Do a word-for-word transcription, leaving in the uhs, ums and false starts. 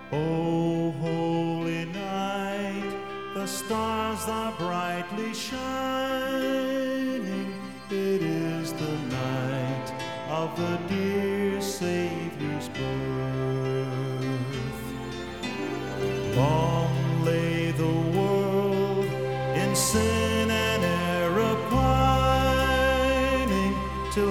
O holy night, the stars are brightly shining. It is the night of the dear Savior's birth. Long lay the world in sin